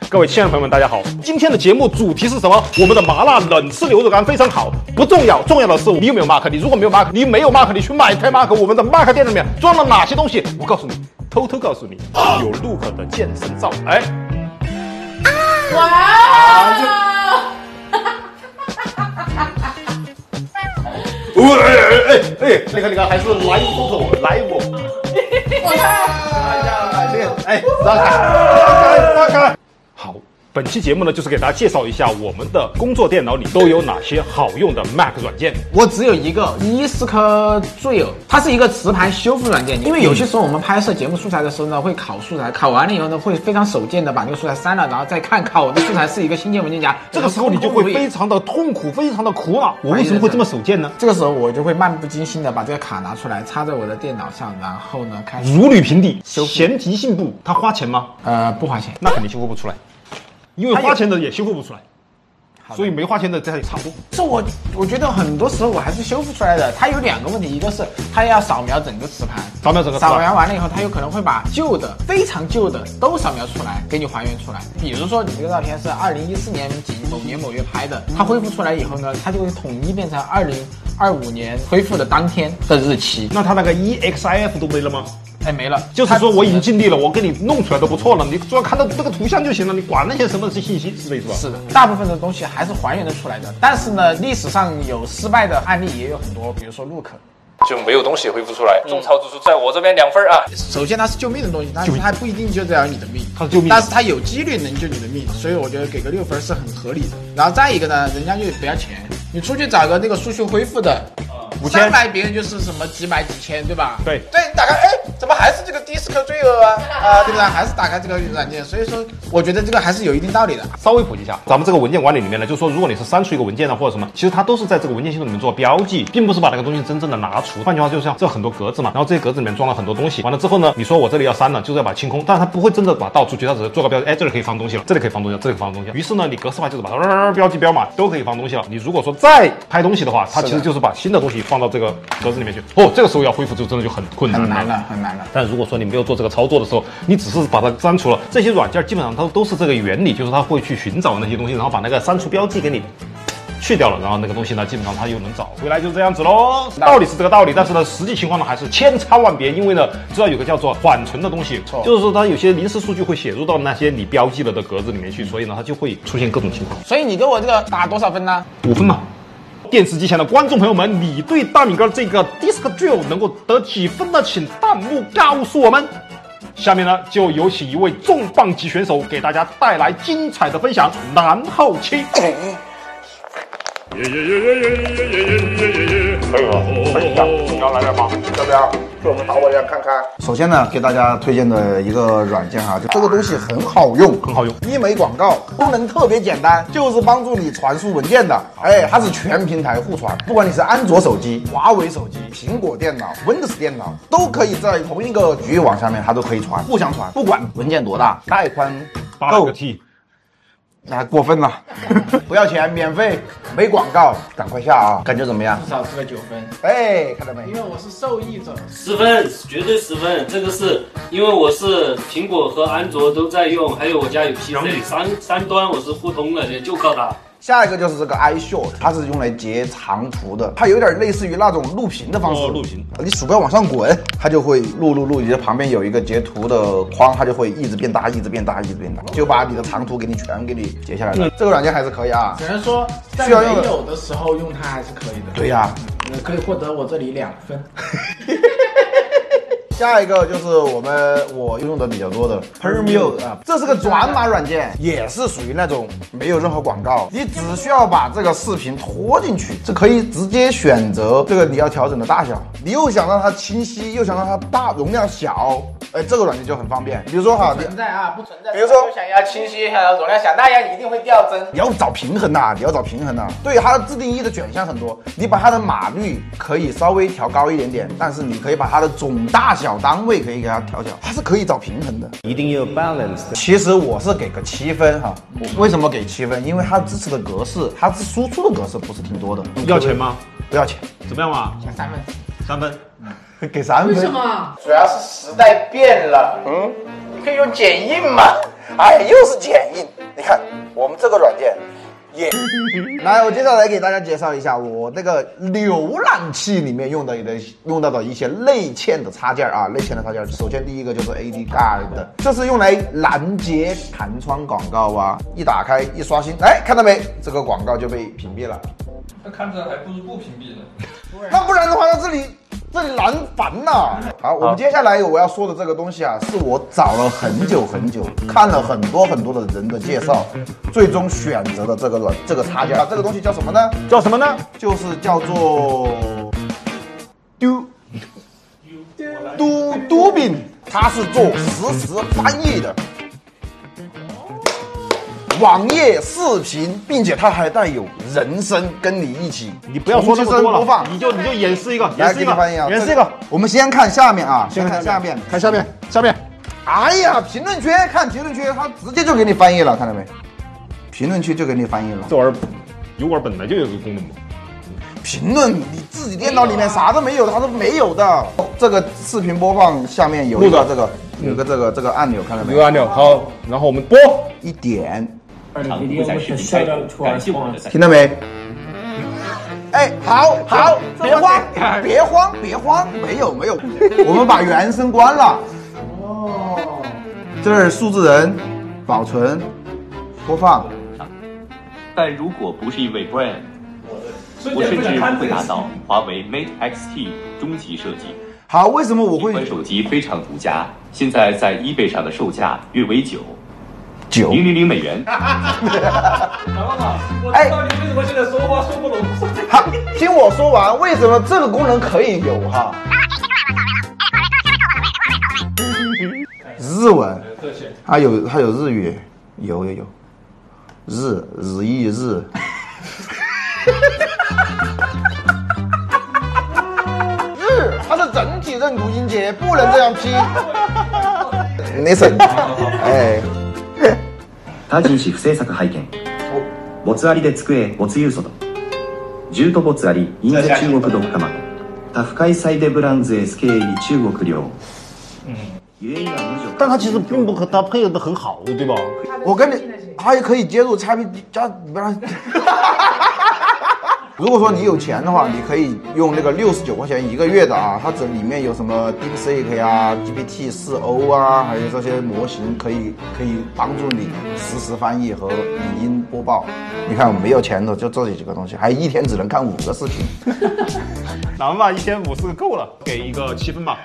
各位亲爱的朋友们，大家好！今天的节目主题是什么？我们的麻辣冷吃牛肉干非常好，不重要，重要的是你有没有 mark。你如果没有 mark， 你没有 mark， 你去买台 mark。我们的 mark 店里面装了哪些东西？我告诉你，偷偷告诉你，有 Look 的健身皂，哎， 哇！ 那个还是 live photo live。 我看。 哎，让开！好，本期节目呢，就是给大家介绍一下我们的工作电脑里都有哪些好用的 Mac 软件。 我只有一个 DiskDrill， 它是一个磁盘修复软件。因为有些时候我们拍摄节目素材的时候呢，会拷素材，拷完了以后呢，会非常手贱的把那个素材删了，然后再看拷的素材是一个新建文件夹。 这个时候你就会非常的痛苦，非常的苦恼。我为什么会这么手贱呢？ 这个时候我就会漫不经心的把这个卡拿出来，插在我的电脑上，然后呢开始如履平地，闲提信步。它花钱吗？ 不花钱， 那肯定修复不出来，因为花钱的也修复不出来。所以没花钱的这也差不多。 这我觉得很多时候我还是修复出来的。它有两个问题，一个是它要扫描整个磁盘， 扫描完了以后，它有可能会把旧的、非常旧的都扫描出来，给你还原出来。比如说你这个照片是2014年某年某月拍的，它恢复出来以后呢，它就会统一变成2025年恢复的当天的日期。 那它那个 EXIF 都没了吗？ 哎，没了， 就是说我已经尽力了，我给你弄出来都不错了，你主要看到这个图像就行了，你管那些什么是信息，是这意思吧？ 是的，大部分的东西还是还原得出来的，但是呢，历史上有失败的案例也有很多，比如说 Look。 就没有东西恢复出来，种草指数在我这边2分啊。 首先它是救命的东西，但是它不一定就这样你的命， 它是救命， 但是它有几率能救你的命，所以我觉得给个6分是很合理的。然后再一个呢，人家就不要钱，你出去找个那个速修恢复的，5000买别人就是什么几百几千，对吧？ 对， 你打开，哎，怎么还是这个DiskDrill啊？对不对？还是打开这个软件，所以说我觉得这个还是有一定道理的。 稍微普及一下，咱们这个文件管理里面呢，就是说如果你是删除一个文件啊或者什么，其实它都是在这个文件系统里面做标记，并不是把那个东西真正的拿出。换句话就是像这很多格子嘛，然后这些格子里面装了很多东西，完了之后呢，你说我这里要删了，就是要把它清空，但是它不会真的把它倒出去，它只是做个标记，哎，这里可以放东西了，这里可以放东西了，这里可以放东西了。于是呢，你格式化就是把它标记标码都可以放东西了。你如果说再拍东西的话，它其实就是把新的东西放到这个格子里面去。哦，这个时候要恢复就真的就很困难了， 很难了。 但如果说你没有做这个操作的时候，你只是把它删除了，这些软件基本上它都是这个原理，就是它会去寻找那些东西，然后把那个删除标记给你去掉了，然后那个东西呢，基本上它又能找回来，就这样子喽。道理是这个道理，但是呢，实际情况呢还是千差万别，因为呢，知道有个叫做缓存的东西，就是说它有些临时数据会写入到那些你标记了的格子里面去，所以呢，它就会出现各种情况。 所以你给我这个打多少分呢 ？5分嘛。电视机前的观众朋友们，你对大米哥这个 DiskDrill 能够得几分呢？请弹幕告诉我们。下面呢，就有请一位重磅级选手给大家带来精彩的分享。男后期。 分享，你要来点吗？要不要？去我们淘宝店看看。首先呢，给大家推荐的一个软件哈，就这个东西很好用， 很好用， 医美广告，功能特别简单，就是帮助你传输文件的。哎，它是全平台互传，不管你是安卓手机、华为手机、苹果电脑、Windows 电脑，都可以在同一个局域网下面，它都可以传，互相传，不管文件多大，带宽 8个 T。 那过分了，不要钱，免费，没广告，赶快下啊！感觉怎么样？ 至少是个9分。 哎，看到没？ 因为我是受益者。 10分，绝对10分。这个是因为我是苹果和安卓都在用，还有我家有 PC，三端我是互通的，就靠它。 下一个就是这个 iShort， 它是用来截长图的，它有点类似于那种录屏的方式。 录屏， 你鼠标往上滚，它就会录，你的旁边有一个截图的框，它就会一直变大，就把你的长图全给你截下来了。这个软件还是可以啊， 只能说在没有的时候用它还是可以的。 对呀， 可以获得我这里2分。 下一个就是我用的比较多的 Premiere 啊，这是个转码软件，也是属于那种没有任何广告，你只需要把这个视频拖进去，这可以直接选择这个你要调整的大小，你又想让它清晰，又想让它大容量小，哎，这个软件就很方便。比如说哈， 不存在啊，不存在。 比如说想要清晰，容量小，那样一定会掉帧。 你要找平衡呐，对，它的自定义的选项很多，你把它的码率可以稍微调高一点点，但是你可以把它的总大小单位可以给它调小，它是可以找平衡的， 一定要 balance。 其实我是给个7分哈，为什么给7分？因为它支持的格式，它是输出的格式不是挺多的。 要钱吗？ 不要钱， 怎么样嘛 3分，3分， 给3分。 为什么？ 主要是时代变了，你可以用剪映嘛，哎，又是剪映。 这个软件也。来，我接下来给大家介绍一下我那个浏览器里面用到的一些内嵌的插件啊，内嵌的插件。首先第一个就是 AD Guard， 这是用来拦截弹窗广告啊，一打开一刷新，哎，看到没？这个广告就被屏蔽了。 那看着还不如不屏蔽呢。 那不然的话，那这里难烦呐。好，我们接下来我要说的这个东西啊，是我找了很久，看了很多的人的介绍，最终选择的这个插件。这个东西叫什么呢？就是叫做嘟饼，它是做实时翻译的。网页、视频，并且它还带有人声，跟你一起。 你不要说那么多了， 播放， 你就演示一个， 来给你翻译啊，演示一个。我们先看下面啊，先看下面， 看下面。 哎呀，评论区，看评论区，它直接就给你翻译了，看到没？评论区就给你翻译了。 这玩意儿，油管本来就有个功能嘛。 评论你自己电脑里面啥都没有，它都没有的。这个视频播放下面有一个这个按钮，看到没？ 有按钮，好，然后我们播一点。 不在视频开头，感谢我们的听到没？哎，好，别慌，没有，我们把原声关了。哦，这是数字人，保存，播放。 但如果不是因为 brand， 我甚至不会拿到华为 Mate XT 终极设计。 好，为什么我会？ 这款手机非常独家，现在在 eBay 上的售价约为$900美元。 我知道你为什么现在说话说不拢。 好，听我说完，为什么这个功能可以有哈？日文，还有日语，有日意日。日，它是整体认读音节，不能这样拼。Listen， 哎。 他人氏不制作拝見没つありで机没つユーソドジュート没つありインゼ中国ドッカマ他不開催でブランズ SK 入中国領但它其实并不和它配合的很好，对吧？ 我跟你，它也可以接入XP加，如果说你有钱的话，你可以用那个69块钱1个月的啊，它这里面有什么 DeepSeek 啊、GPT-4o 啊，还有这些模型可以帮助你实时翻译和语音播报。你看我没有钱的就这几个东西，还一天只能看5个视频。 咱们吧，1500是个够了，给一个7分吧。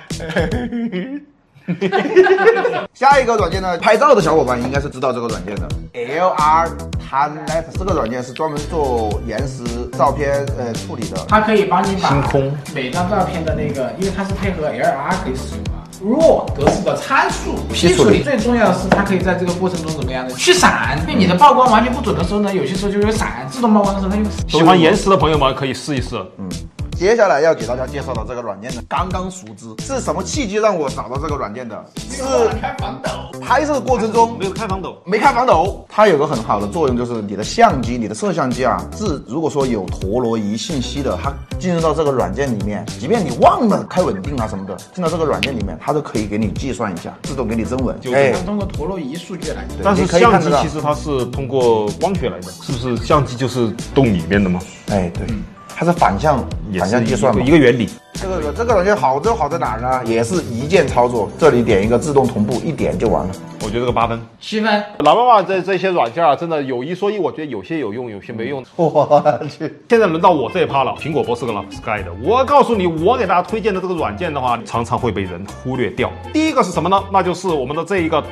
下一个软件呢，拍照的小伙伴应该是知道这个软件的 LR Timelapse， 这个软件是专门做延时照片处理的， 它可以帮你把星空每张照片的那个，因为它是配合 LR 可以使用啊，RAW 格式的参数批处理。最重要的是，它可以在这个过程中怎么样呢？去闪，因为你的曝光完全不准的时候呢，有些时候就有闪，自动曝光的时候它就。 喜欢延时的朋友们可以试一试。 接下来要给大家介绍的这个软件呢，刚刚熟知，是什么契机让我找到这个软件的？是拍摄过程中没有开防抖， 没开防抖。它有个很好的作用，就是你的相机、你的摄像机啊，如果说有陀螺仪信息的，它进入到这个软件里面，即便你忘了开稳定啊什么的，进到这个软件里面，它都可以给你计算一下，自动给你增稳。 通过陀螺仪数据来。 但是相机其实它是通过光学来的，是不是？相机就是动里面的吗？ 哎，对。它是反向计算嘛， 一个原理。 这个软件好在哪儿呢？也是一键操作，这里点一个自动同步，一点就完了。 我觉得这个8分 7分。 老妈妈这些软件啊，真的有一说一，我觉得有些有用，有些没用。 我去， 现在轮到我这一趴了。苹果博士跟老 Sky 的，我告诉你，我给大家推荐的这个软件的话，常常会被人忽略掉。第一个是什么呢？那就是我们的这一个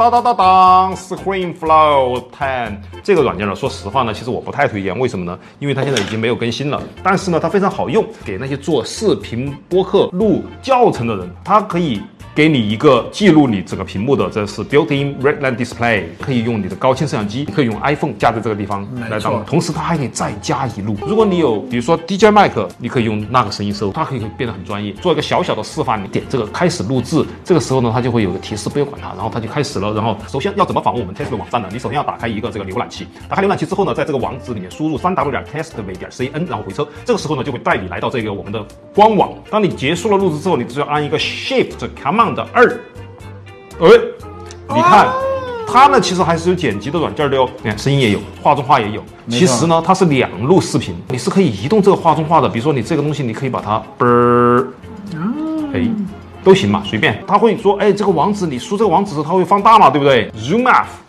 ScreenFlow 10这个软件呢。说实话呢，其实我不太推荐，为什么呢？因为它现在已经没有更新了。但是呢，它非常好用，给那些做视频播客录教程的人，它可以给你一个记录你整个屏幕的，这是 built-in Redline Display， 可以用你的高清摄像机，可以用 iPhone 架在这个地方来当，同时它还可以再加一录。如果你有比如说 DJ Mic， 你可以用那个声音收，它可以变得很专业。做一个小小的示范，你点这个开始录制，这个时候呢，它就会有个提示，不用管它，然后它就开始了。然后首先要怎么访问我们 Test 网站呢？你首先要打开一个这个浏览器，打开浏览器之后呢，在这个网址里面输入3w.testv.cn， 然后回车，这个时候呢就会带你来到这个我们的官网。当你结束了录制之后，你只要按一个 Shift Command 2，你看， 它呢其实还是有剪辑的软件的哟，你看声音也有，画中画也有。其实呢，它是2路视频，你是可以移动这个画中画的。比如说你这个东西，你可以把它都行嘛，随便。他会说，这个网址你输这个网址时，它会放大嘛，对不对 ？Zoom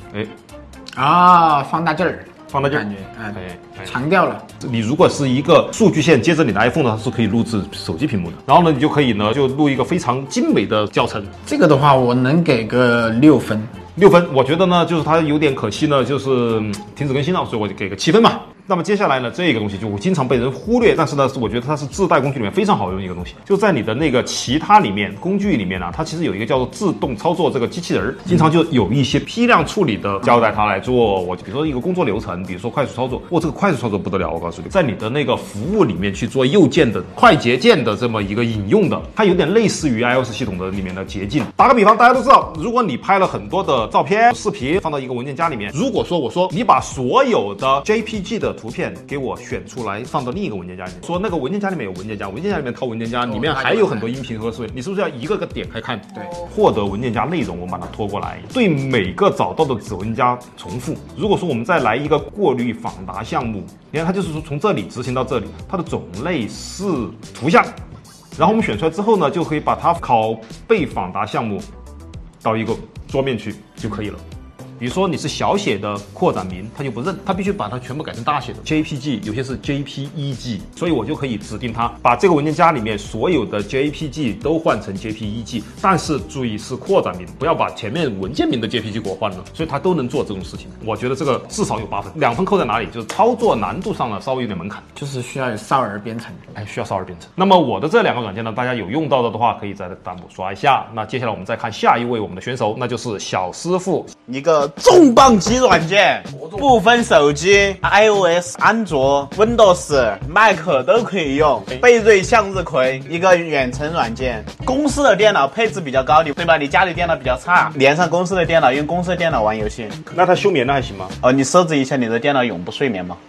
out， 放大劲儿。 放大镜， 感觉，强调了。 你如果是一个数据线接着你的 iPhone 呢，它是可以录制手机屏幕的。然后呢，你就可以呢就录一个非常精美的教程。 这个的话，我能给个6分。 6分，我觉得呢，就是它有点可惜呢，就是停止更新了，所以我就给个7分嘛。那么接下来呢，这个东西就经常被人忽略，但是呢，我觉得它是自带工具里面非常好用的一个东西。就在你的那个其他里面工具里面呢，它其实有一个叫做自动操作这个机器人，经常就有一些批量处理的交代它来做。我比如说一个工作流程，比如说快速操作，这个快速操作不得了，我告诉你，在你的那个服务里面去做右键的快捷键的这么一个引用的，它有点类似于 iOS 系统的里面的捷径。打个比方，大家都知道，如果你拍了很多的照片、视频放到一个文件夹里面，如果说我说你把所有的 JPG 的图片给我选出来放到另一个文件夹里面，说那个文件夹里面有文件夹，文件夹里面掏文件夹，里面还有很多音频和视频，你是不是要一个个点开看？ 对， 获得文件夹内容，我们把它拖过来，对每个找到的子文夹重复。如果说我们再来一个过滤访答项目，你看它就是说从这里执行到这里，它的种类是图像，然后我们选出来之后呢，就可以把它拷贝访答项目到一个桌面去就可以了。比如说你是小写的扩展名，它就不认，它必须把它全部改成大写的 JPG， 有些是 JPEG， 所以我就可以指定它把这个文件夹里面所有的 JPG 都换成 JPEG， 但是注意是扩展名，不要把前面文件名的 JPG 给我换了，所以它都能做这种事情。我觉得这个至少有8分，2分扣在哪里？就是操作难度上呢稍微有点门槛， 就是需要有少儿编程， 需要少儿编程。那么我的这2个软件呢，大家有用到的话，可以在弹幕刷一下。那接下来我们再看下一位我们的选手，那就是小师傅， 一个重磅级软件，不分手机 ，iOS、安卓、Windows、Mac 都可以用。贝瑞向日葵，一个远程软件。公司的电脑配置比较高，对吧？你家里电脑比较差，连上公司的电脑，用公司的电脑玩游戏。 那它休眠的还行吗？ 你设置一下你的电脑永不睡眠吗？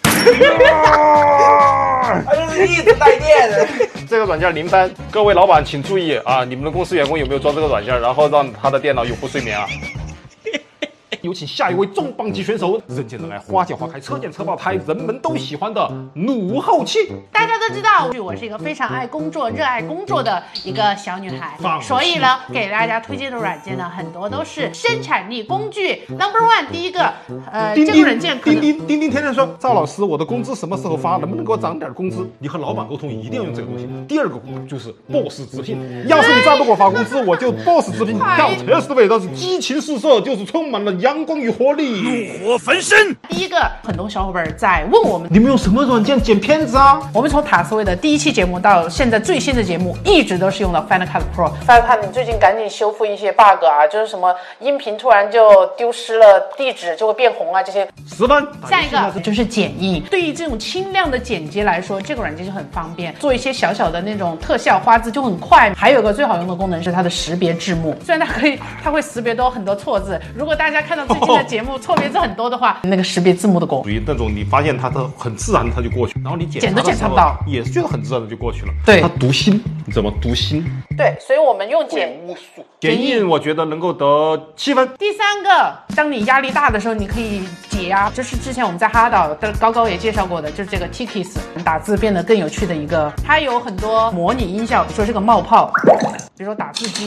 就是一直带电的。 这个软件0分，各位老板请注意啊，你们的公司员工有没有装这个软件，然后让他的电脑永不睡眠啊？有请下一位重磅级选手，人见人爱，花见花开，车见车爆胎，人们都喜欢的怒后期。 大家都知道，我是一个非常爱工作、热爱工作的一个小女孩，所以呢，给大家推荐的软件呢，很多都是生产力工具。Number one， 第一个，这个软件钉钉天天说，赵老师，我的工资什么时候发？能不能给我涨点工资？你和老板沟通一定要用这个东西。第2个就是 Boss 直聘，要是你再不给我发工资，我就 Boss 直聘。跳车时的味道是激情四射，就是充满了阳光与活力， 怒火焚身。第一个，很多小伙伴在问我们， 你们用什么软件剪片子啊？ 我们从塔斯威的第1期节目到现在最新的节目，一直都是用到 Final Cut Pro。Final Cut， 你最近赶紧修复一些 bug 啊，就是什么音频突然就丢失了地址就会变红啊，这些 10分。 下一个就是剪映，对于这种轻量的剪辑来说，这个软件就很方便，做一些小小的那种特效花字就很快。还有一个最好用的功能是它的识别字幕，虽然它会识别到很多错字，如果大家看到最近的节目错别字很多的话，那个识别字幕的功属于那种你发现它的很自然它就过去，然后你剪都剪不到， 也是觉得很自然的就过去了。 对， 它读心，你怎么读心？ 对，所以我们用剪映，我觉得能够得7分。 第3个，当你压力大的时候，你可以解压，就是之前我们在哈岛的高高也介绍过的，就是这个 Tikis， 打字变得更有趣的一个。它有很多模拟音效，比如说这个冒泡，比如说打字机，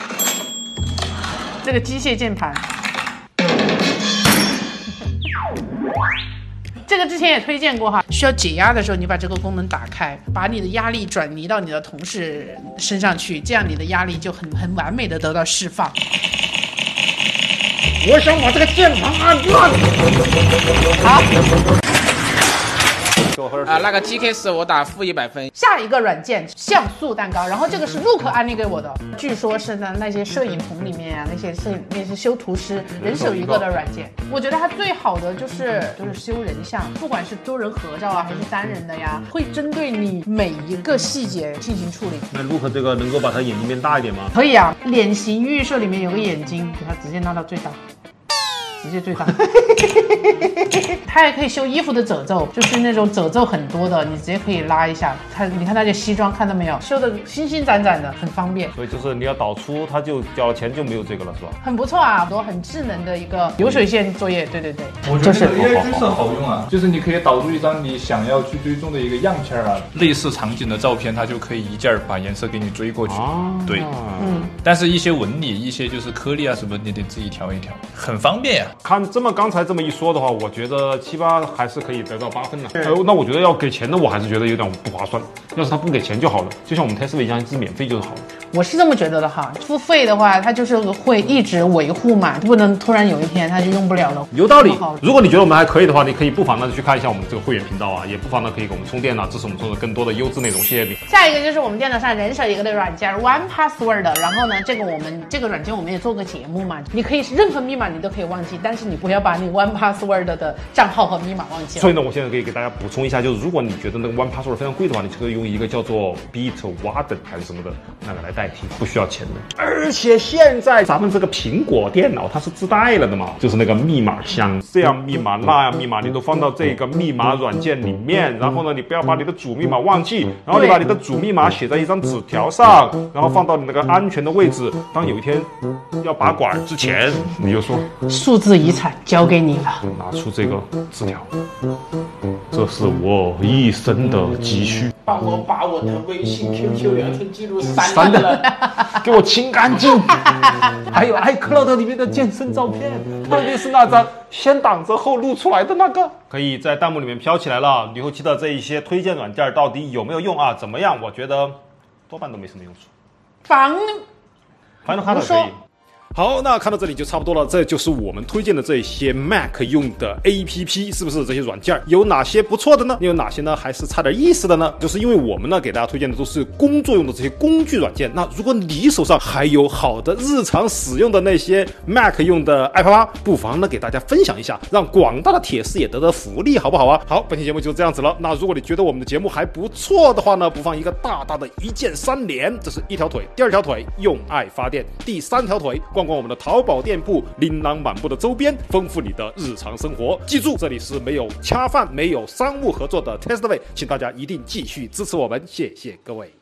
这个机械键盘。这个之前也推荐过哈，需要解压的时候，你把这个功能打开，把你的压力转移到你的同事身上去，这样你的压力就很完美的得到释放。 我想把这个键盘按烂。 好。 那个 TKS 我打-100分。 下一个软件像素蛋糕，然后这个是Luke安利给我的，据说是呢那些摄影棚里面啊，那些修图师人手一个的软件。我觉得它最好的就是修人像，不管是多人合照啊还是单人的呀，会针对你每一个细节进行处理。 那Luke这个能够把它眼睛变大一点吗？ 可以啊，脸型预设里面有个眼睛，给它直接拉到最大。直接最大， 它还可以修衣服的褶皱，就是那种褶皱很多的，你直接可以拉一下。你看那件西装，看到没有，修的新新展展的，很方便。 所以就是你要导出，它就交了钱就没有这个了，是吧？ 很不错啊，都很智能的一个流水线作业。对对对， 我觉得这个 AI 真是好用啊，就是你可以导出一张你想要去追踪的一个样片啊，类似场景的照片，它就可以一键把颜色给你追过去。对，但是一些纹理、一些就是颗粒啊什么，你得自己调一调，很方便呀。 看刚才这么一说的话，我觉得7、8还是可以得到8分的。那我觉得要给钱的，我还是觉得有点不划算。要是他不给钱就好了，就像我们 Tesla 一样，一直免费就好了。 我是这么觉得的哈，付费的话，它就是会一直维护嘛，不能突然有一天它就用不了了。 有道理。如果你觉得我们还可以的话，你可以不妨呢去看一下我们这个会员频道啊，也不妨呢可以给我们充电啊，支持我们做的更多的优质内容。谢谢你。 下一个就是我们电脑上人手一个的软件 OnePassword， 然后呢，这个软件我们也做个节目嘛，你可以任何密码你都可以忘记，但是你不要把你 OnePassword 的账号和密码忘记了。 所以呢，我现在可以给大家补充一下，就是如果你觉得那个 OnePassword 非常贵的话，你就可以用一个叫做 Bitwarden 还是什么的那个来代替，不需要钱的。而且现在咱们这个苹果电脑它是自带了的嘛，就是那个密码箱，这样密码那样密码你都放到这个密码软件里面，然后呢，你不要把你的主密码忘记，然后你把你的主密码写在一张纸条上，然后放到你那个安全的位置。当有一天要拔管之前，你就说数字遗产交给你了， 拿出这个纸条，这是我一生的积蓄。 帮我把我的微信、QQ 聊天记录删了， 给我清干净。还有 iCloud 里面的健身照片，特别是那张先挡着后露出来的那个，可以在弹幕里面飘起来了。离后期的这一些推荐软件到底有没有用啊？怎么样？我觉得多半都没什么用处。反正可以。好，那看到这里就差不多了，这就是我们推荐的这些 Mac 用的 APP， 是不是这些软件有哪些不错的呢？有哪些呢还是差点意思的呢？就是因为我们呢给大家推荐的都是工作用的这些工具软件，那如果你手上还有好的日常使用的那些 Mac 用的 iPad， 不妨呢给大家分享一下，让广大的铁丝也得到福利，好不好啊？好，本期节目就是这样子了。那如果你觉得我们的节目还不错的话呢，不妨一个大大的一键3连，这是一条腿，第二条腿用爱发电，第3条腿逛逛我们的淘宝店铺，琳琅满目的周边，丰富你的日常生活。记住，这里是没有恰饭、没有商务合作的 Testway， 请大家一定继续支持我们，谢谢各位。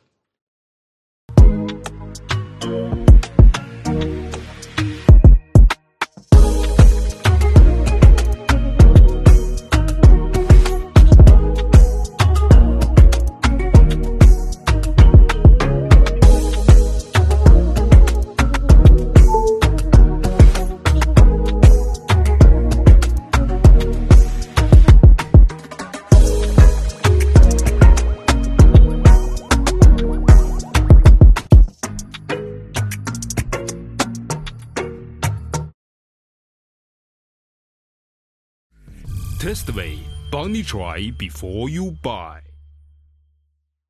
Testway， 帮你 try before you buy。